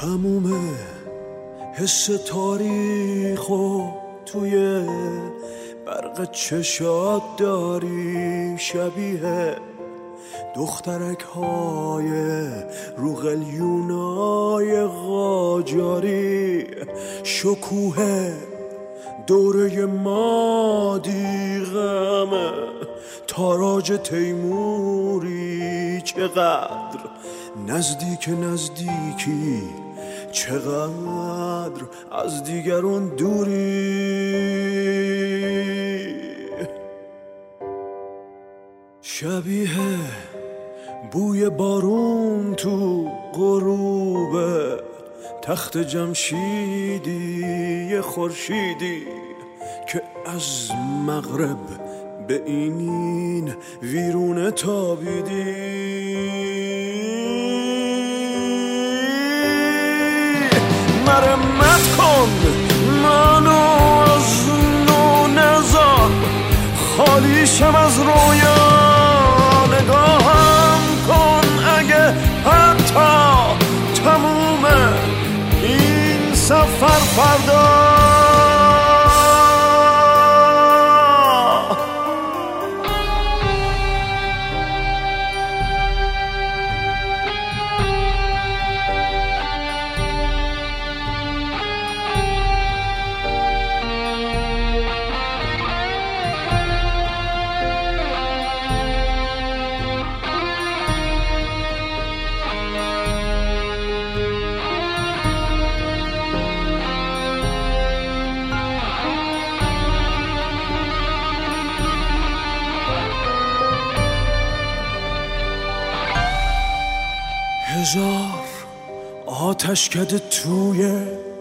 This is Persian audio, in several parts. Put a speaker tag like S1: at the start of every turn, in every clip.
S1: تموم حس تاریخو توی برق چشات داری، شبیه دخترک های رو قلیونای قاجاری، شکوه دوره مادی غمه تاراج تیموری، چقدر نزدیکی چقدر از دیگرون دوری، شبیه بوی بارون تو غروب تخت جمشیدی، خورشیدی که از مغرب به این ویرونه تابیدی. مرمت کن منو از نو نزار، خالیشم از رویا، نگاهم کن اگه حتی تموم این سفر فردا. هزار آتش کده توی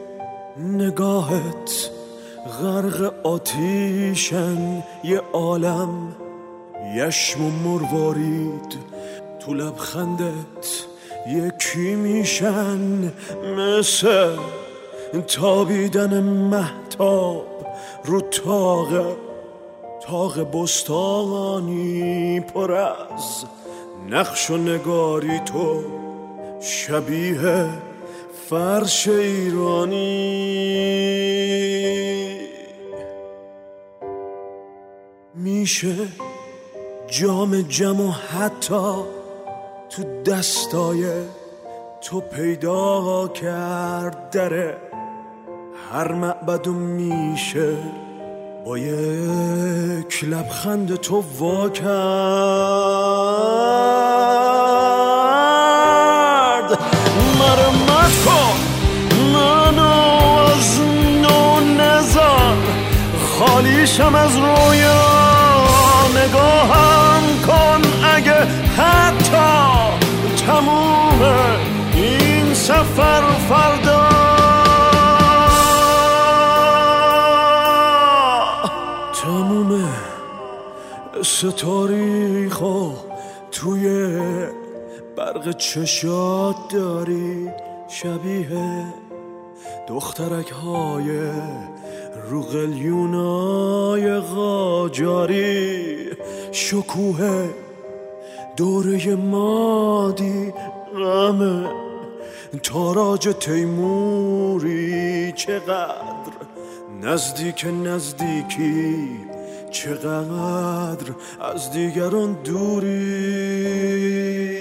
S1: نگاهت، غرق آتیشن یه عالم یشم و مروارید، تو لبخندت یکی میشن مثل تابیدن مهتاب رو تاق بستانی پر از نقش و نگاری، تو شبیه فرش ایرانی، میشه جام جم و حتی تو دستای تو پیدا کرد دره هر معبدو، میشه با یک لبخند تو وا کرد. مرمت کن منو از نو نزار، خالیشم از رویا، نگاهم کن اگه حتی تموم این سفر فردا. تموم تاریخو توی برق چشات داری، شبیه دخترک های رو قلیونای قاجاری، شکوه دوره مادی غمه تاراج تیموری، چقدر نزدیکی چقدر از دیگران دوری.